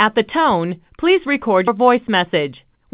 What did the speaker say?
At the tone, please record your voice message.